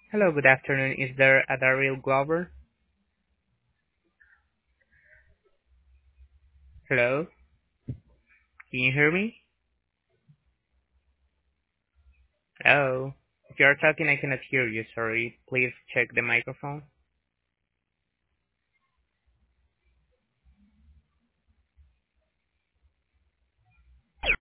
Hello, good afternoon. Is there a Daryl Glover? Hello, can you hear me? Hello. If you are talking, I cannot hear you. Sorry. Please check the microphone.